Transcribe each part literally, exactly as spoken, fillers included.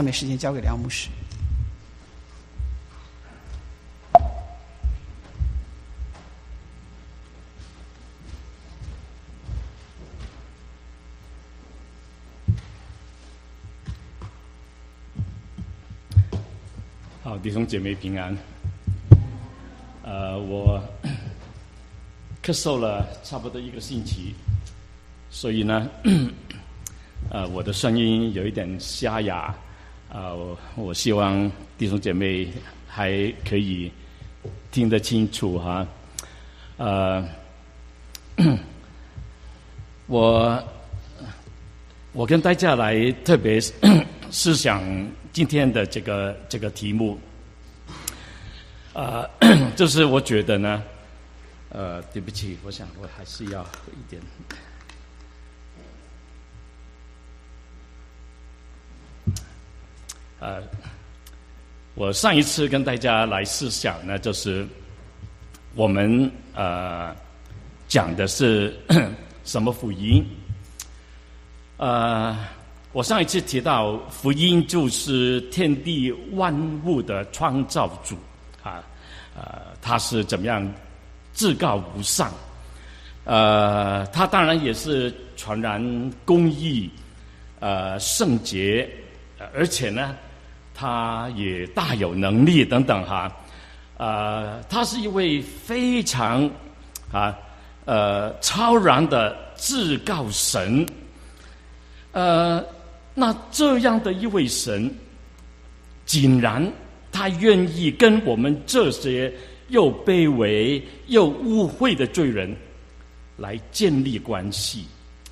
下面时间交给梁牧师。 好，弟兄姐妹平安。呃，我咳嗽了差不多一个星期，所以呢，呃，我的声音有一点沙哑。啊、呃，我我希望弟兄姐妹还可以听得清楚哈。呃，我我跟大家来特别思想今天的这个这个题目，呃，就是我觉得呢，呃，对不起，我想我还是要喝一点。呃，我上一次跟大家来思想呢，就是我们呃讲的是什么福音？呃，我上一次提到福音就是天地万物的创造主啊，呃，他是怎么样至高无上？呃，他当然也是传然公义，呃，圣洁，而且呢，他也大有能力等等哈，呃，他是一位非常啊呃超然的至高神，呃，那这样的一位神，竟然他愿意跟我们这些又卑微又污秽的罪人来建立关系，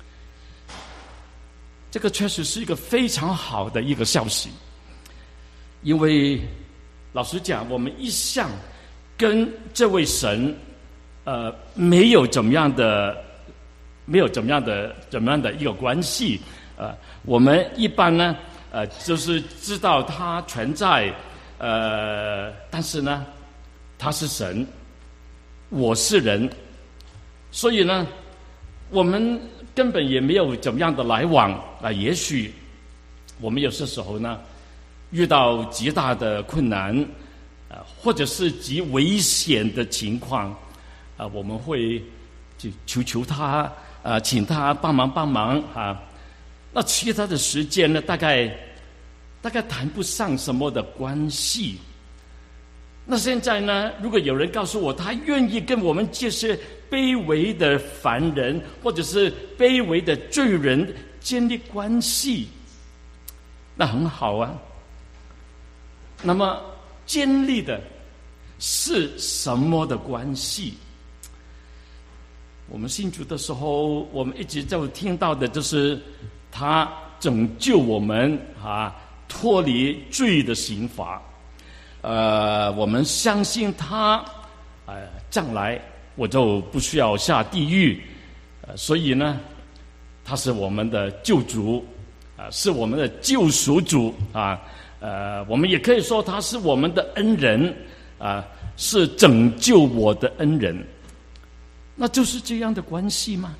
这个确实是一个非常好的一个消息。因为老实讲，我们一向跟这位神，呃，没有怎么样的，没有怎么样的怎么样的一个关系。呃，我们一般呢，呃，就是知道他存在，呃，但是呢，他是神，我是人，所以呢，我们根本也没有怎么样的来往啊、呃。也许我们有些时候呢，遇到极大的困难，啊、呃，或者是极危险的情况，啊、呃，我们会去求求他，啊、呃，请他帮忙帮忙啊。那其他的时间呢，大概大概谈不上什么的关系。那现在呢，如果有人告诉我，他愿意跟我们这些卑微的凡人，或者是卑微的罪人建立关系，那很好啊。那么建立的是什么的关系？我们信主的时候，我们一直就听到的就是他拯救我们啊，脱离罪的刑罚。呃，我们相信他，呃，将来我就不需要下地狱。呃，所以呢，他是我们的救主，啊、呃，是我们的救赎主啊。呃，我们也可以说他是我们的恩人啊、呃，是拯救我的恩人。那就是这样的关系吗？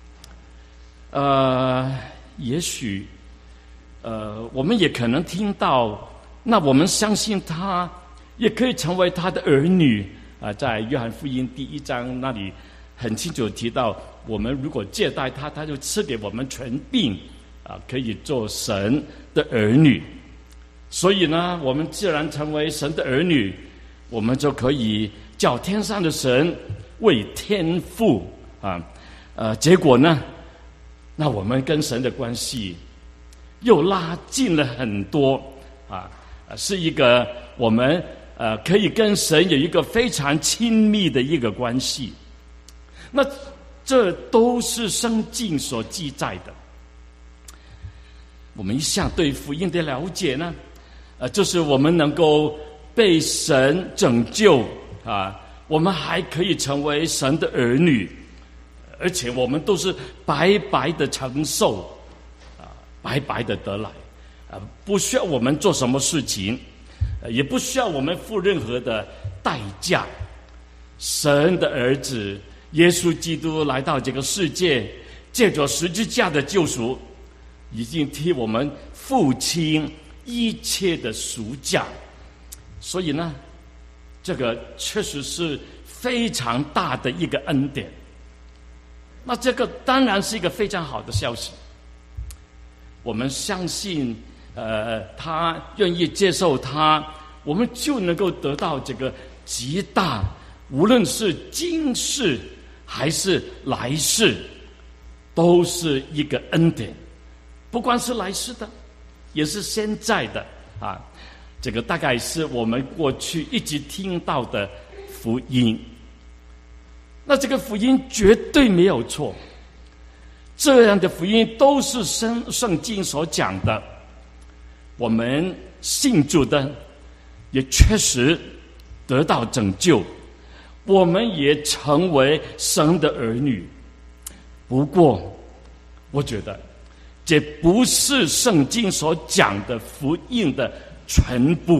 呃，也许，呃，我们也可能听到，那我们相信他，也可以成为他的儿女啊、呃。在约翰福音第一章那里很清楚提到，我们如果接待他，他就赐给我们权柄啊、呃，可以做神的儿女。所以呢，我们既然成为神的儿女，我们就可以叫天上的神为天父啊。呃，结果呢，那我们跟神的关系又拉近了很多啊，是一个我们呃可以跟神有一个非常亲密的一个关系。那这都是圣经所记载的。我们一向对福音的了解呢，呃，就是我们能够被神拯救啊，我们还可以成为神的儿女，而且我们都是白白的承受，啊，白白的得来，啊，不需要我们做什么事情，也不需要我们付任何的代价。神的儿子耶稣基督来到这个世界，借着十字架的救赎，已经替我们付清一切的赎价。所以呢，这个确实是非常大的一个恩典。那这个当然是一个非常好的消息。我们相信，呃，他愿意接受他，我们就能够得到这个极大，无论是今世还是来世，都是一个恩典。不光是来世的，也是现在的啊。这个大概是我们过去一直听到的福音。那这个福音绝对没有错，这样的福音都是圣圣经所讲的。我们信主的也确实得到拯救，我们也成为神的儿女。不过我觉得这不是圣经所讲的福音的全部，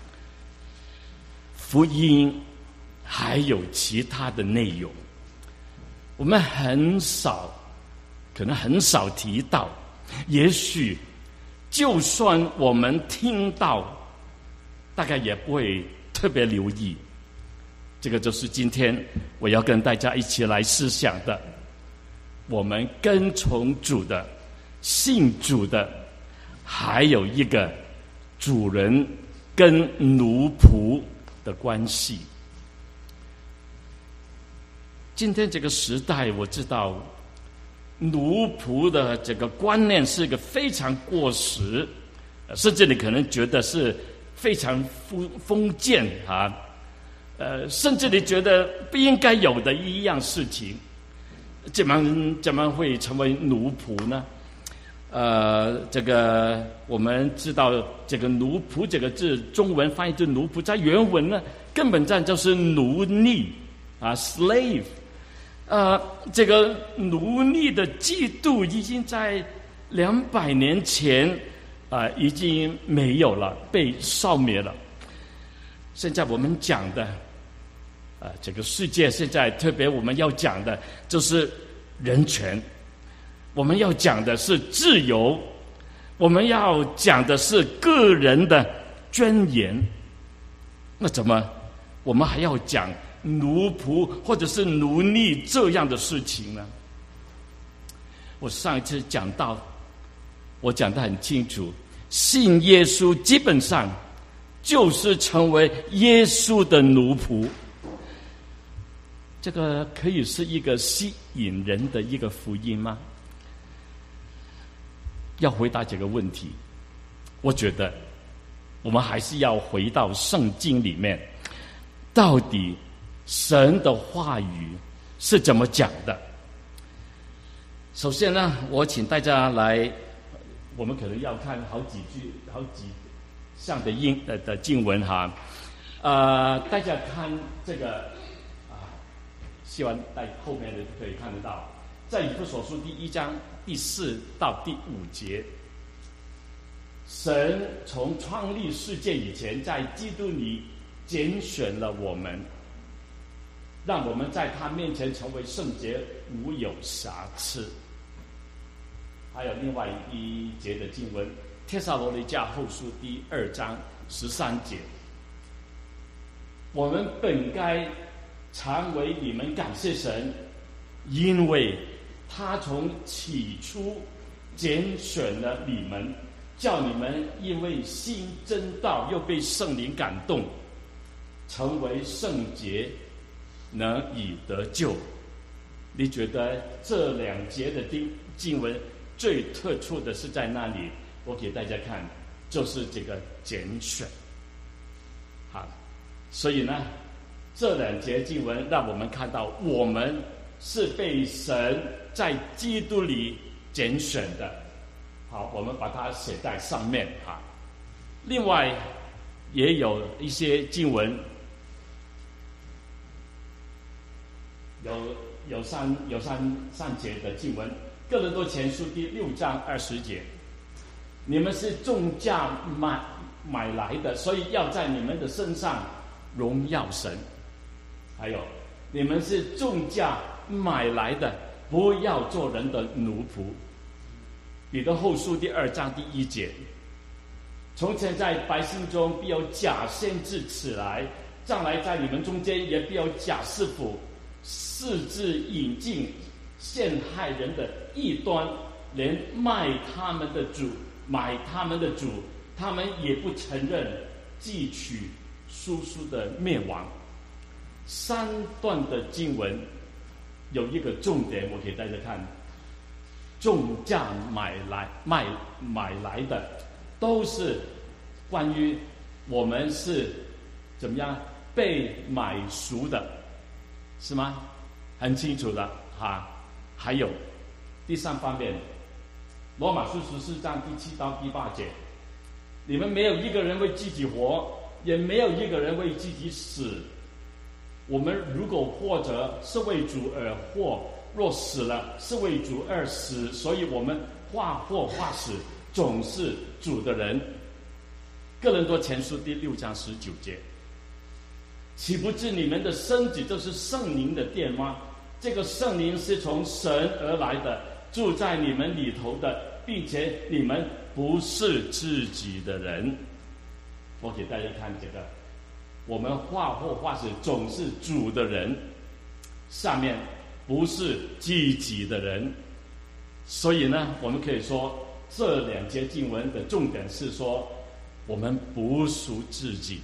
福音还有其他的内容，我们很少，可能很少提到。也许就算我们听到，大概也不会特别留意。这个就是今天我要跟大家一起来思想的。我们跟从主的、信主的，还有一个主人跟奴仆的关系。今天这个时代，我知道奴仆的这个观念是一个非常过时，甚至你可能觉得是非常封封建啊，呃，甚至你觉得不应该有的一样事情，怎么怎么会成为奴仆呢？呃，这个我们知道，这个奴仆这个字，中文翻译成奴仆，在原文呢，根本上就是奴隶啊 ，slave。呃，这个奴隶的制度已经在两百年前啊、呃，已经没有了，被消灭了。现在我们讲的，啊、呃，这个世界现在特别我们要讲的就是人权，我们要讲的是自由，我们要讲的是个人的尊严。那怎么我们还要讲奴仆或者是奴隶这样的事情呢？我上一次讲到，我讲得很清楚，信耶稣基本上就是成为耶稣的奴仆。这个可以是一个吸引人的一个福音吗？要回答这个问题，我觉得我们还是要回到圣经里面，到底神的话语是怎么讲的？首先呢，我请大家来，我们可能要看好几句、好几项的英的的经文哈。呃，大家看这个啊，希望在后面的可以看得到，在以弗所书第一章第四到第五节，神从创立世界以前，在基督里拣选了我们，让我们在他面前成为圣洁，无有瑕疵。还有另外一节的经文，帖撒罗尼迦后书第二章十三节，我们本该常为你们感谢神，因为他从起初拣选了你们，叫你们因为信真道，又被圣灵感动，成为圣洁，能以得救。你觉得这两节的经经文最特殊的是在那里？我给大家看，就是这个拣选。好，所以呢，这两节经文让我们看到，我们是被神在基督里拣选的。好，我们把它写在上面哈。另外，也有一些经文，有有三有三三节的经文，《哥林多前书》第六章二十节，你们是重价买买来的，所以要在你们的身上荣耀神。还有，你们是重价买来的，不要做人的奴仆。彼得后书第二章第一节， 从前在百姓中必有假先知起来，将来在你们中间也必有假师傅，私自引进陷害人的异端，连卖他们的主买他们的主，他们也不承认，汲取叔叔的灭亡。三段的经文有一个重点，我给大家看：重价买来卖买来的，都是关于我们是怎么样被买赎的，是吗？很清楚的哈。还有第三方面，罗马书十四章第七到第八节，你们没有一个人为自己活，也没有一个人为自己死。我们如果活着，是为主而活；若死了，是为主而死。所以我们或活或死，总是主的人。哥林多前书第六章十九节，岂不知你们的身体就是圣灵的殿吗？这个圣灵是从神而来的，住在你们里头的，并且你们不是自己的人。我给大家看这个，我们或活或死，总是主的人，下面不是自己的人。所以呢，我们可以说这两节经文的重点是说，我们不属自己。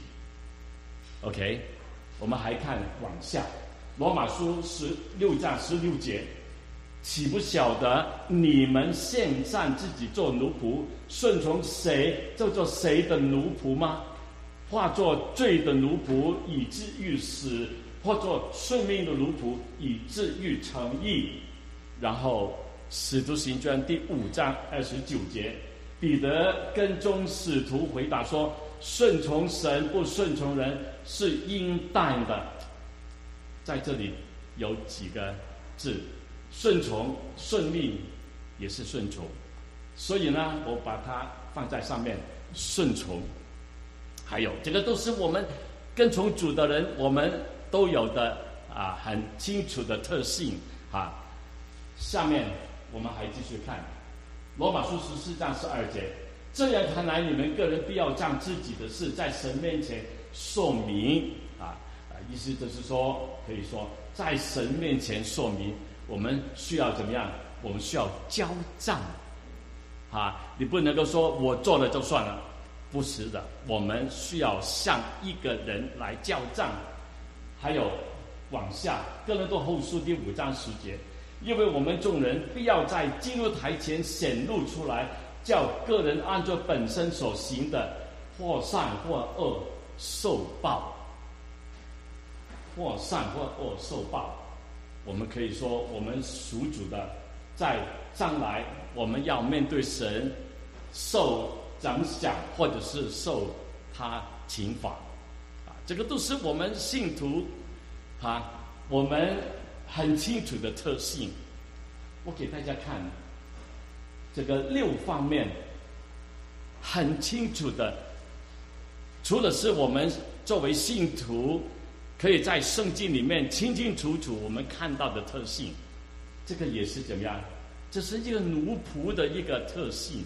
OK， 我们还看往下，罗马书十六章十六节，岂不晓得你们献上自己做奴仆，顺从谁就做谁的奴仆吗？或做罪的奴仆，以致于死；或做顺命的奴仆，以致于成义。然后使徒行传第五章二十九节，彼得跟踪使徒回答说，顺从神不顺从人是应当的。在这里有几个字，顺从顺命也是顺从，所以呢我把它放在上面，顺从。还有这个都是我们跟从主的人我们都有的啊，很清楚的特性啊。下面我们还继续看罗马书十四章十二节，这样看来你们个人必要将自己的事在神面前说明啊，意思就是说，可以说在神面前说明，我们需要怎么样？我们需要交账啊！你不能够说我做了就算了，不是的，我们需要向一个人来交账。还有往下，哥林多后书第五章十节，因为我们众人必要在基督台前显露出来，叫个人按照本身所行的，或善或恶受报。或善或恶受报，我们可以说，我们属主的，在将来我们要面对神，受奖赏或者是受他惩罚，啊，这个都是我们信徒啊，我们很清楚的特性。我给大家看这个六方面，很清楚的，除了是我们作为信徒可以在圣经里面清清楚楚我们看到的特性，这个也是怎么样？这是一个奴仆的一个特性。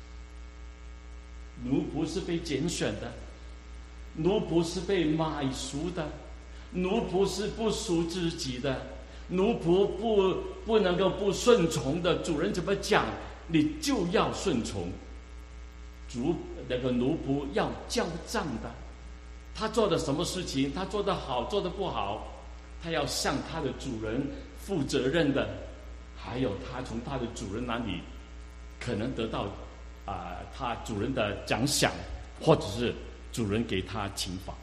奴仆是被拣选的，奴仆是被买赎的，奴仆是不属自己的，奴仆不不能够不顺从的。主人怎么讲，你就要顺从。主那个奴仆要交账的。他做的什么事情，他做得好做得不好，他要向他的主人负责任的。还有他从他的主人那里可能得到啊、呃，他主人的奖赏，或者是主人给他惩罚。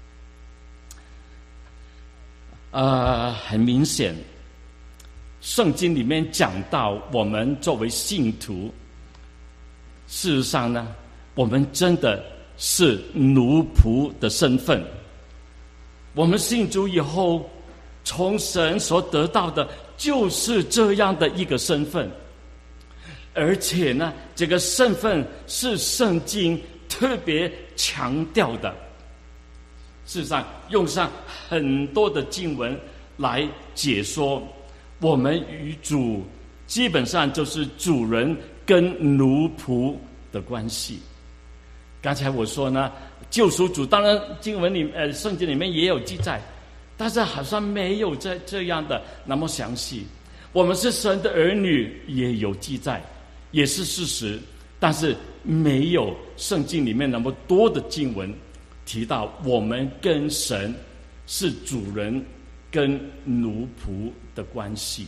呃，很明显，圣经里面讲到我们作为信徒，事实上呢，我们真的是奴仆的身份。我们信主以后，从神所得到的就是这样的一个身份，而且呢，这个身份是圣经特别强调的。事实上，用上很多的经文来解说，我们与主基本上就是主人跟奴仆的关系。 刚才我说呢，救赎主当然经文里呃圣经里面也有记载，但是好像没有这这样的那么详细。我们是神的儿女也有记载，也是事实，但是没有圣经里面那么多的经文提到我们跟神是主人跟奴仆的关系。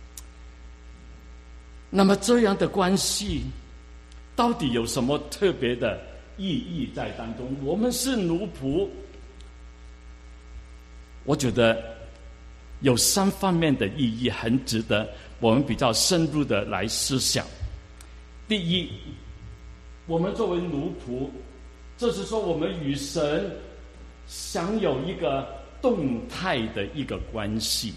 那么这样的关系到底有什么特别的意义在当中？我们是奴仆，我觉得有三方面的意义很值得我们比较深入的来思想。第一，我们作为奴仆，这是说我们与神享有一个动态的一个关系。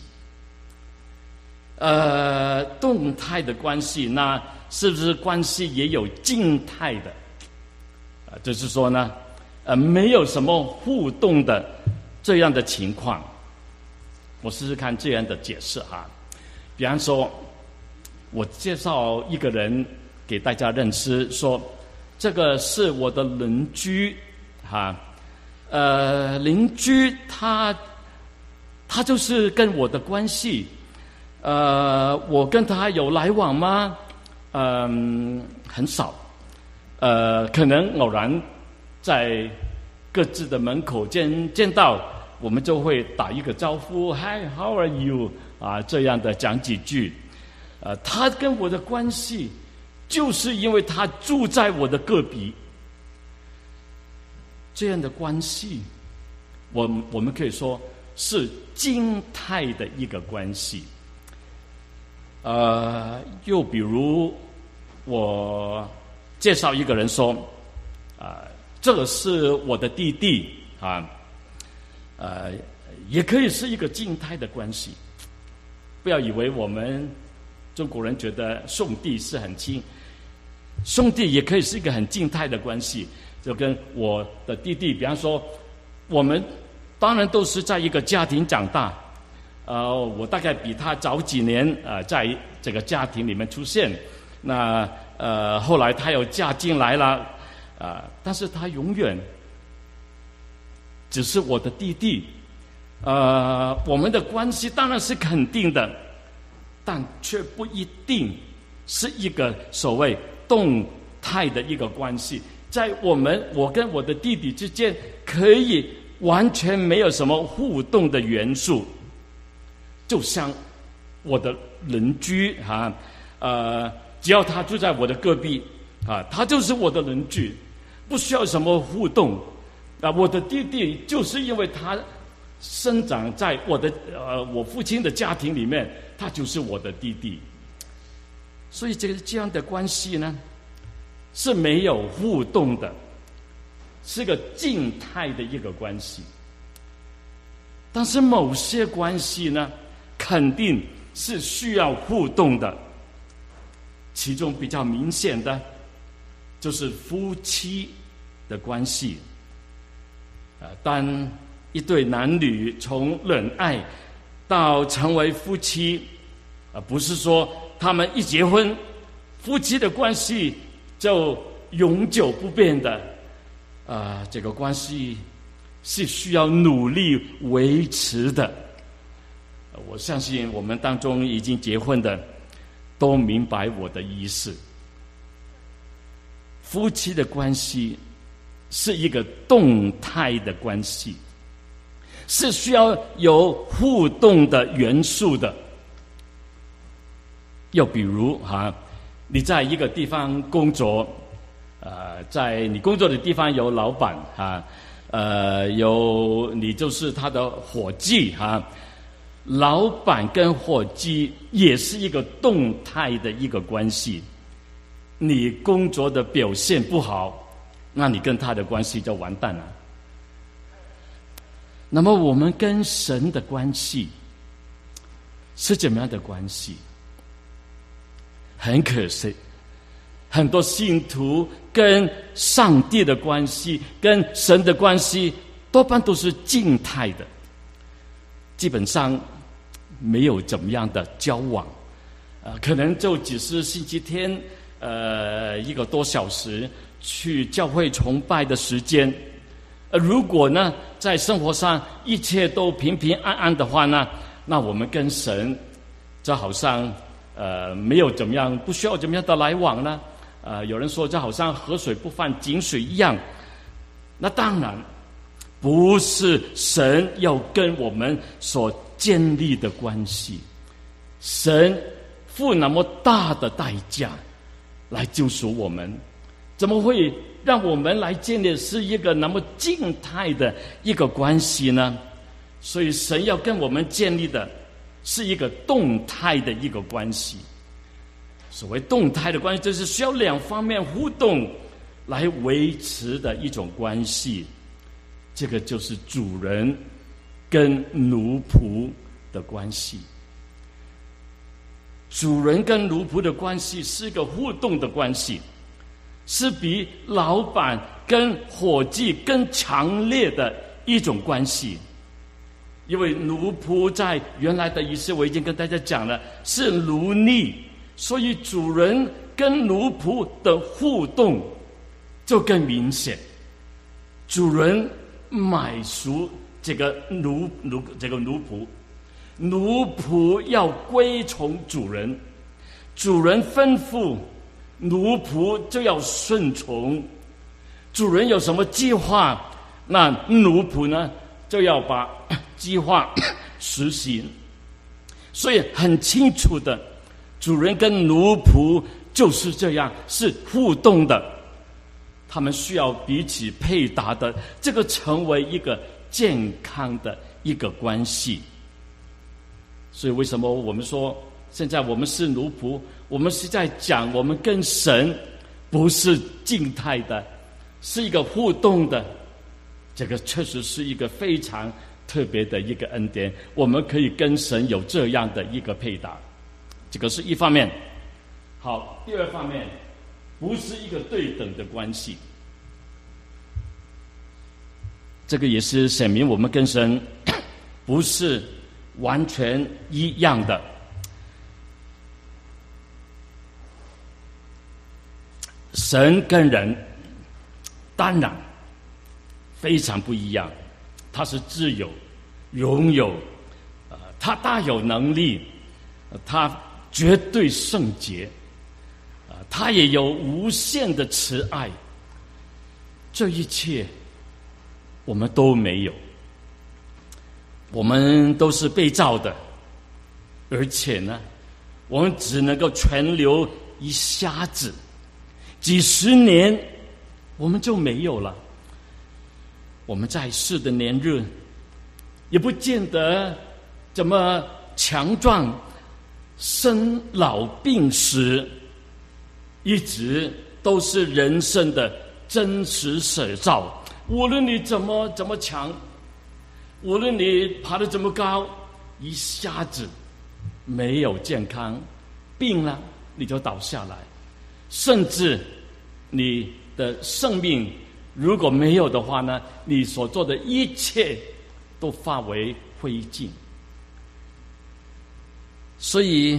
呃，动态的关系，那是不是关系也有静态的？啊、呃，就是说呢，呃，没有什么互动的这样的情况。我试试看这样的解释哈。比方说，我介绍一个人给大家认识，说这个是我的邻居，哈，呃，邻居他他就是跟我的关系。呃，我跟他有来往吗？嗯、呃，很少。呃，可能偶然在各自的门口见见到，我们就会打一个招呼 ，Hi, how are you？ 啊，这样的讲几句。呃，他跟我的关系，就是因为他住在我的隔壁。这样的关系，我我们可以说是静态的一个关系。呃，又比如我介绍一个人说，啊、呃，这个是我的弟弟啊，呃，也可以是一个静态的关系。不要以为我们中国人觉得兄弟是很亲，兄弟也可以是一个很静态的关系。就跟我的弟弟，比方说，我们当然都是在一个家庭长大。呃，我大概比他早几年呃，在这个家庭里面出现。那呃，后来他又嫁进来了，啊、呃，但是他永远只是我的弟弟。呃，我们的关系当然是肯定的，但却不一定是一个所谓动态的一个关系。在我们我跟我的弟弟之间，可以完全没有什么互动的元素。就像我的邻居啊，呃，只要他住在我的隔壁啊，他就是我的邻居，不需要什么互动啊。我的弟弟就是因为他生长在我的呃我父亲的家庭里面，他就是我的弟弟。所以这个这样的关系呢，是没有互动的，是个静态的一个关系。但是某些关系呢，肯定是需要互动的，其中比较明显的就是夫妻的关系。呃，当一对男女从恋爱到成为夫妻，而不是说他们一结婚，夫妻的关系就永久不变的。啊、呃，这个关系是需要努力维持的。我相信我们当中已经结婚的都明白我的意思。夫妻的关系是一个动态的关系，是需要有互动的元素的。又比如哈，你在一个地方工作，呃，在你工作的地方有老板哈，呃，有你就是他的伙计哈。老板跟伙计也是一个动态的一个关系。你工作的表现不好，那你跟他的关系就完蛋了。那么我们跟神的关系是怎么样的关系？很可惜，很多信徒跟上帝的关系、跟神的关系多半都是静态的，基本上没有怎么样的交往，呃，可能就只是星期天，呃，一个多小时去教会崇拜的时间。呃，如果呢，在生活上一切都平平安安的话呢，那我们跟神这好像呃没有怎么样，不需要怎么样的来往呢？呃，有人说这好像河水不犯井水一样。那当然不是神要跟我们所建立的关系，神付那么大的代价来救赎我们，怎么会让我们来建立是一个那么静态的一个关系呢？所以神要跟我们建立的是一个动态的一个关系。所谓动态的关系，就是需要两方面互动来维持的一种关系。这个就是主人跟奴仆的关系。主人跟奴仆的关系是一个互动的关系，是比老板跟伙计更强烈的一种关系。因为奴仆在原来的仪式我已经跟大家讲了，是奴隶，所以主人跟奴仆的互动就更明显。主人买赎这个奴奴这个奴仆，奴仆要归从主人，主人吩咐，奴仆就要顺从。主人有什么计划，那奴仆呢就要把计划实行。所以很清楚的，主人跟奴仆就是这样，是互动的，他们需要彼此配搭的，这个成为一个健康的一个关系。所以为什么我们说现在我们是奴仆，我们是在讲我们跟神不是静态的，是一个互动的。这个确实是一个非常特别的一个恩典，我们可以跟神有这样的一个配搭，这个是一方面。好，第二方面，不是一个对等的关系。这个也是显明我们跟神不是完全一样的。神跟人当然非常不一样，他是自由拥有、呃、他大有能力、呃、他绝对圣洁、呃、他也有无限的慈爱，这一切我们都没有。我们都是被造的，而且呢我们只能够存留一下子，几十年我们就没有了。我们在世的年日也不见得怎么强壮，生老病死一直都是人生的真实写照。无论你怎么怎么强，无论你爬得怎么高，一下子没有健康，病了你就倒下来，甚至你的生命如果没有的话呢，你所做的一切都化为灰烬。所以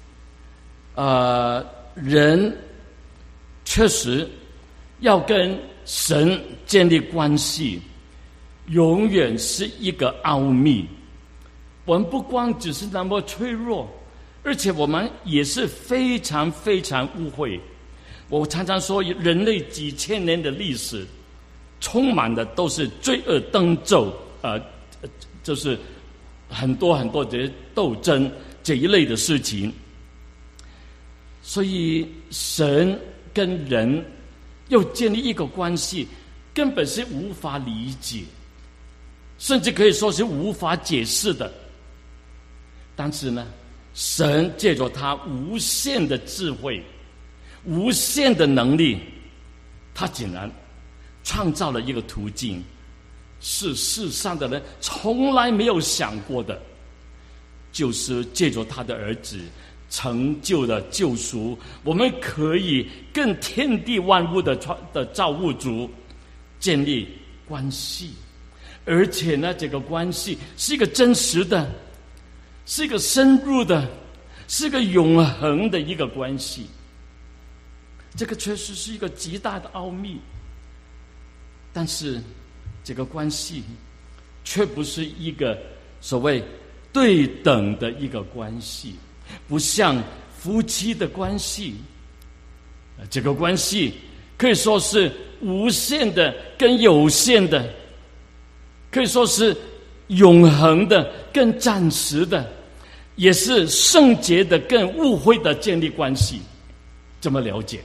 呃，人确实要跟神建立关系，永远是一个奥秘。我们不光只是那么脆弱，而且我们也是非常非常污秽。我常常说，人类几千年的历史充满的都是罪恶灯咒，呃，就是很多很多的斗争这一类的事情。所以神跟人要建立一个关系，根本是无法理解，甚至可以说是无法解释的。但是呢，神借着他无限的智慧、无限的能力，他竟然创造了一个途径，是世上的人从来没有想过的，就是借着他的儿子成就了救赎，我们可以跟天地万物的的造物主建立关系，而且呢，这个关系是一个真实的，是一个深入的，是一个永恒的一个关系。 这个确实是一个极大的奥秘。但是这个关系却不是一个所谓对等的一个关系，不像夫妻的关系，这个关系可以说是无限的跟有限的，可以说是永恒的跟暂时的，也是圣洁的跟误会的建立关系。这么了解，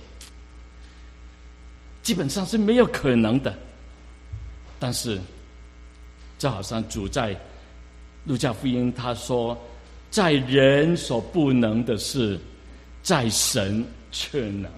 基本上是没有可能的。但是就好像主在路加福音他说，在人所不能的事，在神却能。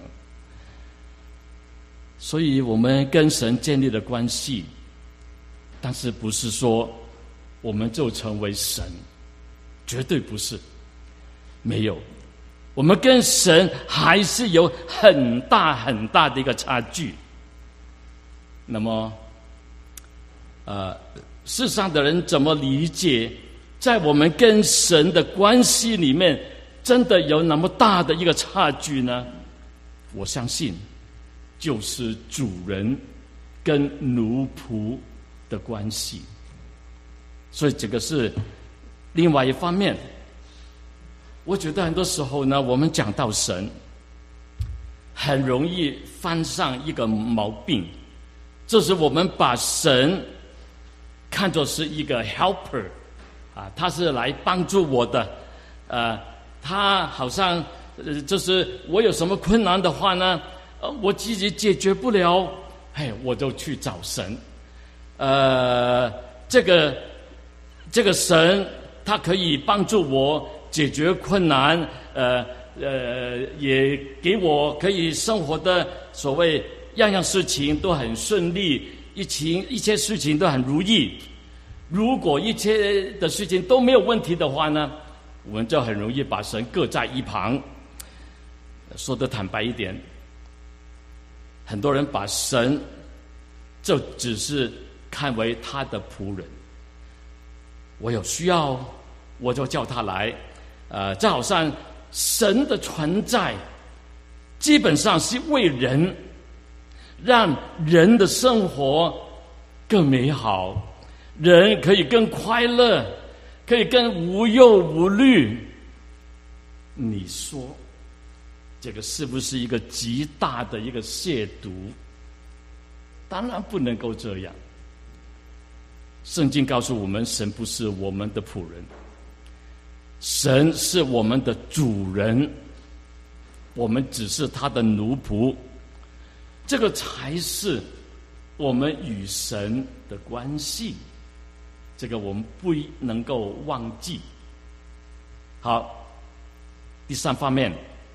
所以我们跟神建立了关系，但是不是说我们就成为神，绝对不是。没有，我们跟神还是有很大很大的一个差距。那么呃，世上的人怎么理解在我们跟神的关系里面真的有那么大的一个差距呢？我相信就是主人跟奴仆的关系。所以这个是另外一方面。我觉得很多时候呢，我们讲到神很容易犯上一个毛病，就是我们把神看作是一个 helper 啊，他是来帮助我的，呃，他好像呃，就是我有什么困难的话呢，呃，我自己解决不了，嘿，我就去找神，呃，这个这个神他可以帮助我解决困难，呃呃，也给我可以生活的所谓样样事情都很顺利。一情一切事情都很如意。如果一切的事情都没有问题的话呢，我们就很容易把神搁在一旁。说得坦白一点，很多人把神就只是看为他的仆人，我有需要我就叫他来，呃，这好像神的存在基本上是为人，让人的生活更美好，人可以更快乐，可以更无忧无虑。你说这个是不是一个极大的一个亵渎？当然不能够这样。圣经告诉我们，神不是我们的仆人，神是我们的主人，我们只是他的奴仆。这个才是我们与神的关系，这个我们不能够忘记。好，第三方面，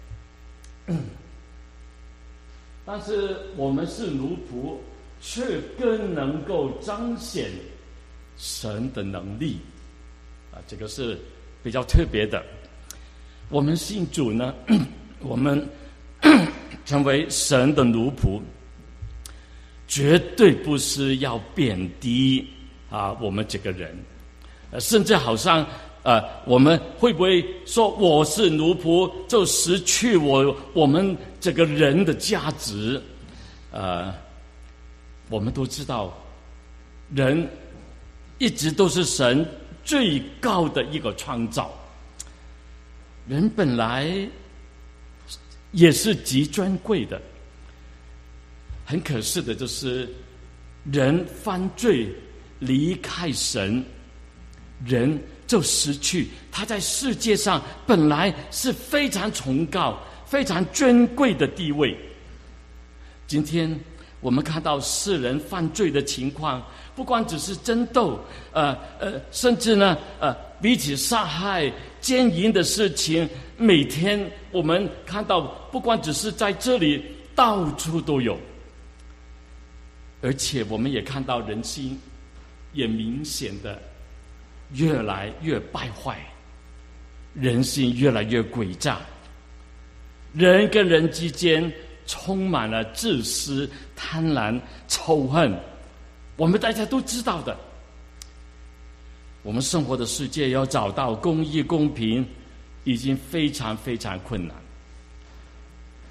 但是我们是奴仆，却更能够彰显神的能力啊，这个是比较特别的。我们信主呢，我们成为神的奴仆，绝对不是要贬低啊我们这个人，呃，甚至好像呃，我们会不会说我是奴仆就失去我我们这个人的价值？呃，我们都知道，人一直都是神最高的一个创造，人本来也是极珍贵的。很可惜的就是人犯罪离开神，人就失去他在世界上本来是非常崇高非常尊贵的地位。今天我们看到世人犯罪的情况，不光只是争斗，呃呃，甚至呢呃彼此杀害奸淫的事情，每天我们看到，不光只是在这里，到处都有。而且我们也看到人心也明显的越来越败坏，人心越来越诡诈，人跟人之间充满了自私、贪婪、仇恨，我们大家都知道的。我们生活的世界要找到公义公平已经非常非常困难。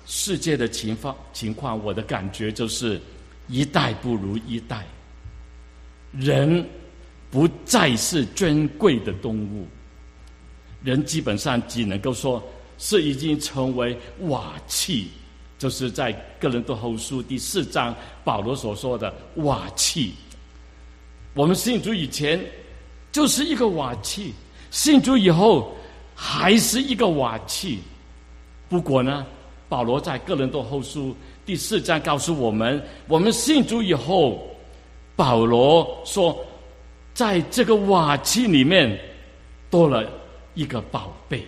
世界的情况情况，我的感觉就是一代不如一代，人不再是尊贵的动物，人基本上只能够说是已经成为瓦器，就是在哥林多后书第四章保罗所说的瓦器。我们信主以前就是一个瓦器，信主以后还是一个瓦器。不过呢，保罗在哥林多后书第四章告诉我们，我们信主以后，保罗说在这个瓦器里面多了一个宝贝。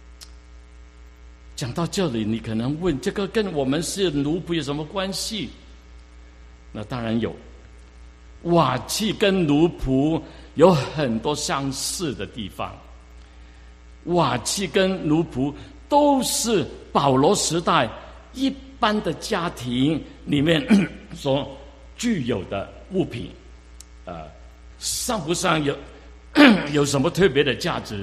讲到这里，你可能问，这个跟我们是奴仆有什么关系？那当然有，瓦器跟奴仆有很多相似的地方。瓦器跟奴仆都是保罗时代一般的家庭里面所具有的物品，呃，上不上有有什么特别的价值？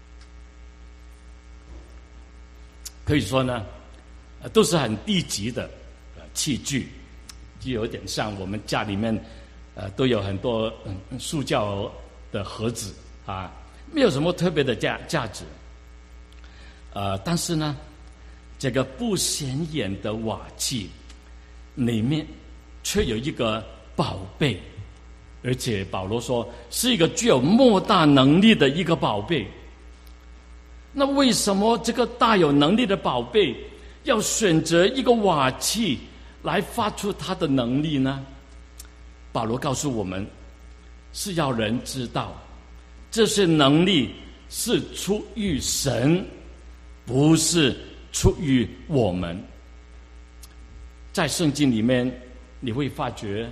可以说呢，呃，都是很低级的呃器具，就有点像我们家里面呃都有很多嗯塑胶的盒子啊，没有什么特别的价价值。呃，但是呢，这个不显眼的瓦器里面却有一个宝贝，而且保罗说是一个具有莫大能力的一个宝贝。那为什么这个大有能力的宝贝要选择一个瓦器来发出它的能力呢？保罗告诉我们，是要人知道这些能力是出于神，不是出于我们。在圣经里面你会发觉，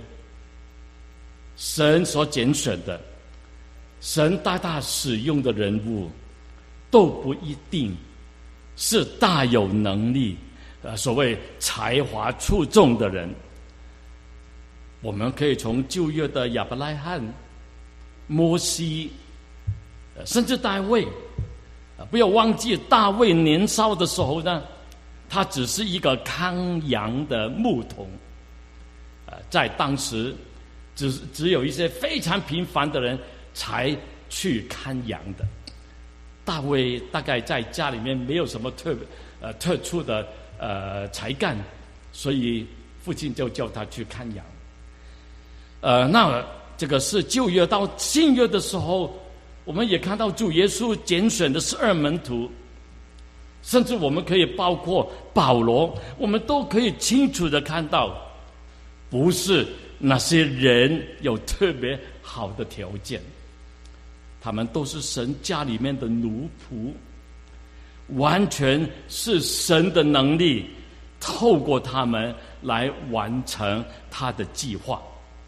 神所拣选的，神大大使用的人物都不一定是大有能力，呃，所谓才华出众的人。我们可以从旧约的亚伯拉罕、摩西，呃、甚至大卫，呃，不要忘记大卫年少的时候呢，他只是一个看羊的牧童，呃，在当时只只有一些非常平凡的人才去看羊的。大卫大概在家里面没有什么特呃特殊的呃才干，所以父亲就叫他去看羊。呃，那这个是旧约。到新约的时候，我们也看到主耶稣拣选的十二门徒，甚至我们可以包括保罗，我们都可以清楚的看到，不是那些人有特别好的条件，他们都是神家里面的奴仆，完全是神的能力透过他们来完成他的计划。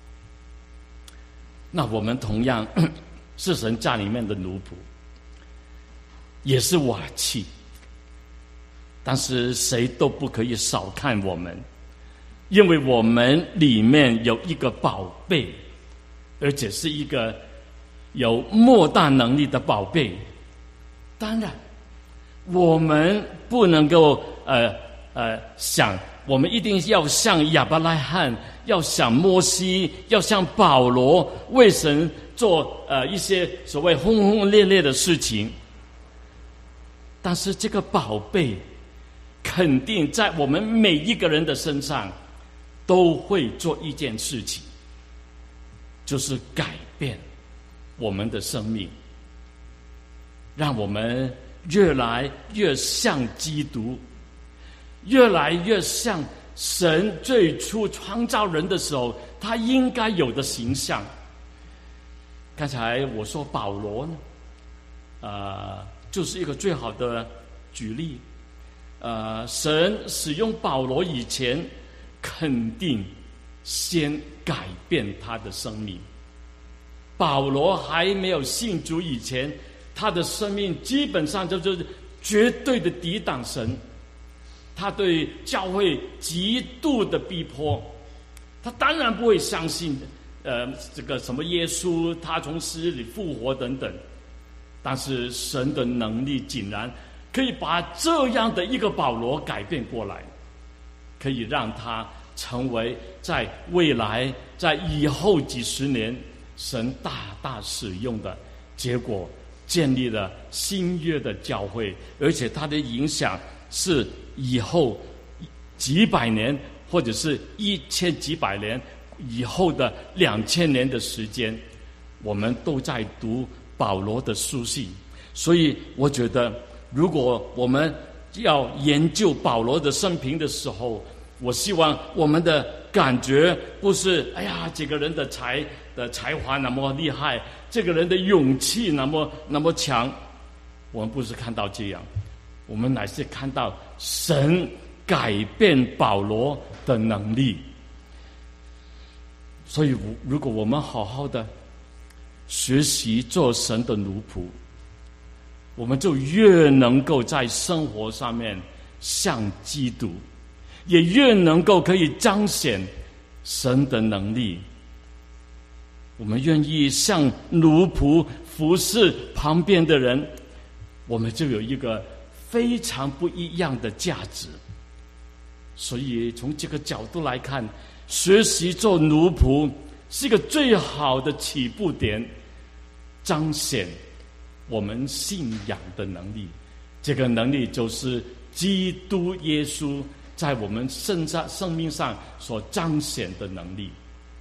那我们同样是神家里面的奴仆，也是瓦器，但是谁都不可以少看我们，因为我们里面有一个宝贝，而且是一个有莫大能力的宝贝。当然我们不能够呃呃想我们一定要像亚伯拉罕，要像摩西，要像保罗为神做呃一些所谓轰轰烈烈的事情。但是这个宝贝肯定在我们每一个人的身上都会做一件事情，就是改变我们的生命，让我们越来越像基督，越来越像神最初创造人的时候他应该有的形象。刚才我说保罗呢，呃，就是一个最好的举例。呃，神使用保罗以前，肯定先改变他的生命。保罗还没有信主以前，他的生命基本上就是绝对的抵挡神，他对教会极度的逼迫，他当然不会相信呃这个什么耶稣他从死里复活等等。但是神的能力竟然可以把这样的一个保罗改变过来。 可以让他成为在未来在以后几十年神大大使用的结果，建立了新约的教会，而且它的影响是以后几百年或者是一千几百年以后的两千年的时间，我们都在读保罗的书信。所以我觉得如果我们要研究保罗的生平的时候，我希望我们的感觉不是哎呀这个人的才的才华那么厉害，这个人的勇气那么那么强，我们不是看到这样，我们乃是看到神改变保罗的能力。所以如果我们好好的学习做神的奴仆，我们就越能够在生活上面像基督，也越能够可以彰显神的能力。我们愿意像奴仆服侍旁边的人，我们就有一个非常不一样的价值。所以从这个角度来看，学习做奴仆是一个最好的起步点，彰显我们信仰的能力。这个能力就是基督耶稣在我们身上生命上所彰显的能力。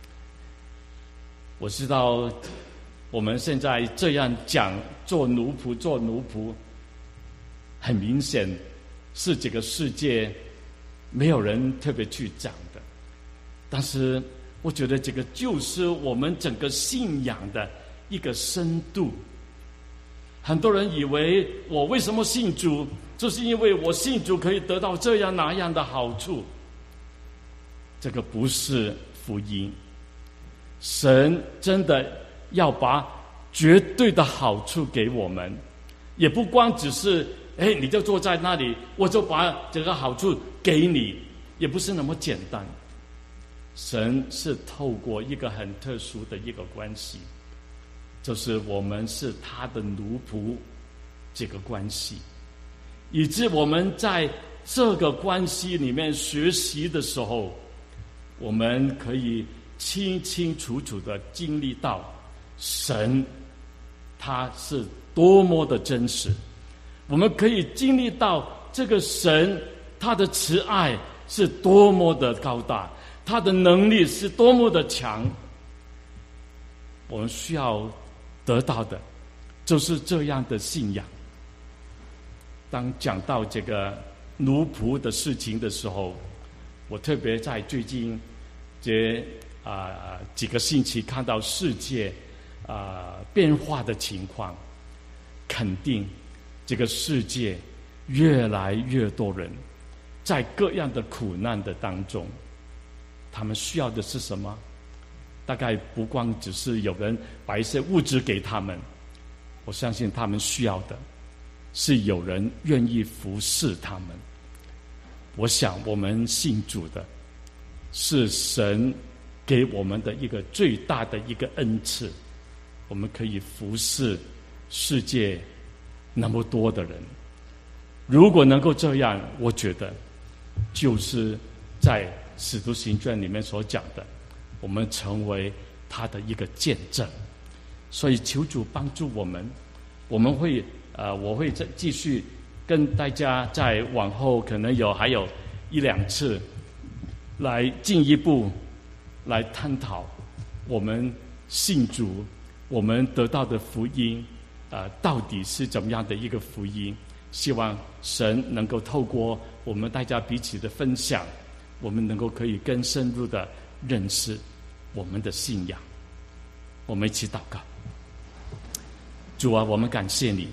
我知道我们现在这样讲做奴仆做奴仆，很明显是这个世界没有人特别去讲的，但是我觉得这个就是我们整个信仰的一个深度。很多人以为我为什么信主，就是因为我信主可以得到这样那样的好处。这个不是福音。神真的要把绝对的好处给我们，也不光只是哎，你就坐在那里，我就把这个好处给你，也不是那么简单。神是透过一个很特殊的一个关系，就是我们是他的奴仆这个关系，以致我们在这个关系里面学习的时候，我们可以清清楚楚的经历到神他是多么的真实，我们可以经历到这个神他的慈爱是多么的高大，他的能力是多么的强。我们需要得到的就是这样的信仰。当讲到这个奴仆的事情的时候，我特别在最近这啊、呃、几个星期看到世界啊、呃、变化的情况，肯定这个世界越来越多人在各样的苦难的当中，他们需要的是什么？大概不光只是有人把一些物质给他们，我相信他们需要的是有人愿意服侍他们。我想我们信主的是神给我们的一个最大的一个恩赐，我们可以服侍世界那么多的人。如果能够这样，我觉得就是在使徒行传里面所讲的，我们成为他的一个见证。所以求主帮助我们，我们会呃，我会再继续跟大家在往后可能有还有一两次来进一步来探讨我们信主，我们得到的福音呃，到底是怎么样的一个福音。希望神能够透过我们大家彼此的分享，我们能够可以更深入的认识我们的信仰。我们一起祷告。主啊，我们感谢你，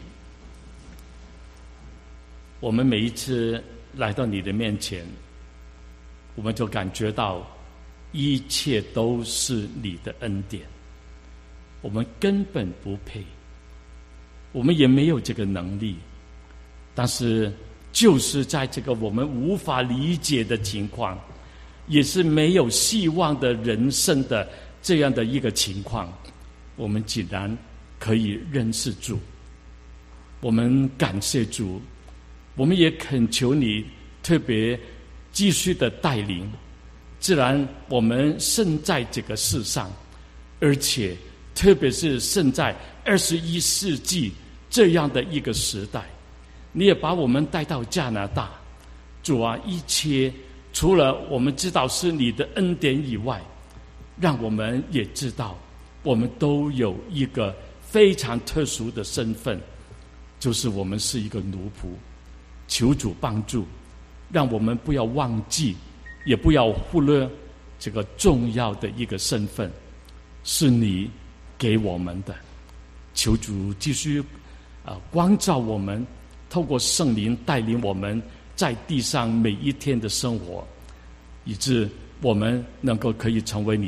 我们每一次来到你的面前，我们就感觉到一切都是你的恩典，我们根本不配，我们也没有这个能力，但是就是在这个我们无法理解的情况，也是没有希望的人生的这样的一个情况，我们竟然可以认识主。我们感谢主，我们也恳求你特别继续的带领。自然我们生在这个世上，而且特别是生在二十一世纪这样的一个时代，你也把我们带到加拿大。主啊，一切除了我们知道是你的恩典以外，让我们也知道我们都有一个非常特殊的身份，就是我们是一个奴仆。求主帮助，让我们不要忘记，也不要忽略这个重要的一个身份，是你给我们的。求主继续啊、呃、光照我们，透过圣灵带领我们在地上每一天的生活，以致我们能够可以成为你